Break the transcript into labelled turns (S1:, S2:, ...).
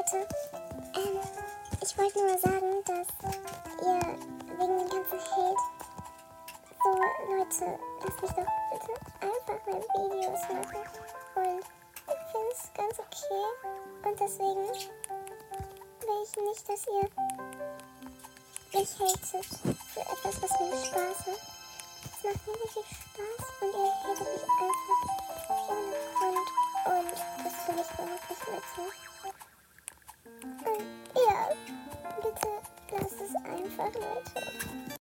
S1: Leute, ich wollte nur sagen, dass ihr wegen dem ganzen Hate so, Leute, lasst mich doch bitte einfach mal Videos machen und ich finde es ganz okay und deswegen will ich nicht, dass ihr mich hatet für etwas, was mir Spaß macht. Es macht mir richtig Spaß und ihr hatet mich einfach ohne Grund und das finde ich überhaupt nicht nett. Ja, bitte lasst es einfach, Leute.